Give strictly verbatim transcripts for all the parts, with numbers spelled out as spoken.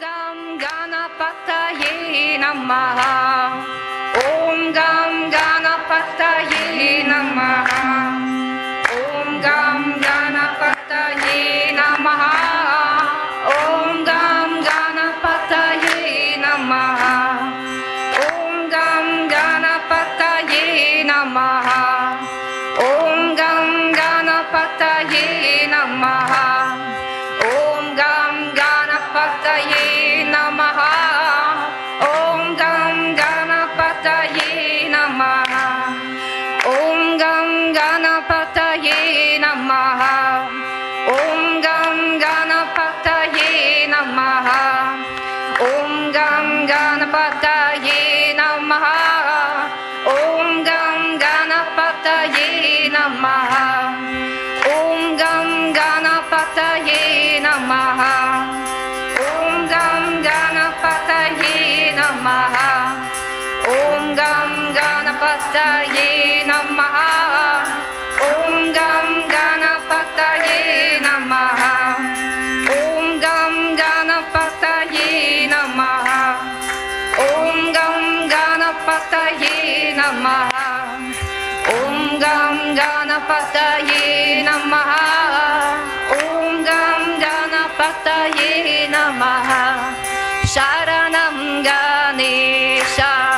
गं गणपतये नमः। ॐ गं गणपतये नमः। ॐ गं गणपतये नमः। ॐ गं गणपतये नमः। ॐ गं गणपतये नमः। ॐ गं गणपतये नमः। ॐ गं गणपतये नमः। ॐ गं गणपतये नमः। ॐ गं गणपतये नमः। ॐ गं गणपतये नमः। ॐ गं गणपतये नमः। ॐ गं गणपतये नमः। ॐ गं गणपतये नमः। ॐ गं गणपतये नमः। ॐ गं गणपतये नमः। ॐ गं गणपतये नमः। ॐ गं गणपतये नमः। ॐ गं गणपतये नमः। ॐ गं गणपतये नमः। ॐ गं गणपतये नमः। शरणं गणेश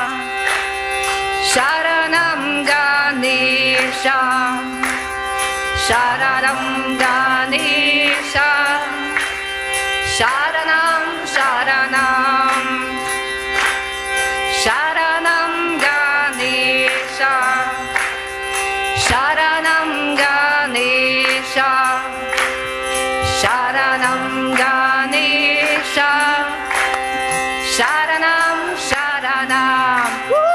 शरणं गणेश शरणं गणेश शरणं शरणं शरणं गणेश शरणं गणेश शरणं गणेश शरणं शरणं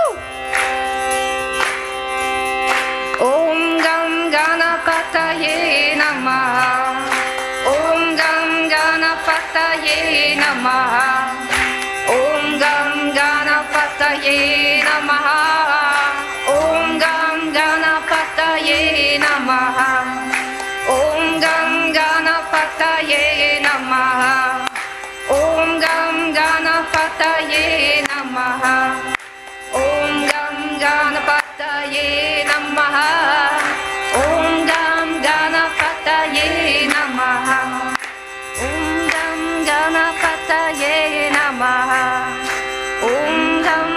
ॐ गं गणपतये नमः। ॐ गं गणपतये नमः। ॐ गं गणपतये नमः। ॐ गं गणपतये नमः। ॐ गं गणपतये नमः। ॐ गं गणपतये नमः। ॐ गं गणपतये नमः। ॐ गं गणपतये नमः। ॐ गं गणपतये नमः। ॐ गं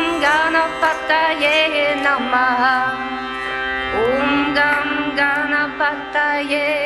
गणपतये नमः। ॐ गं गणपतये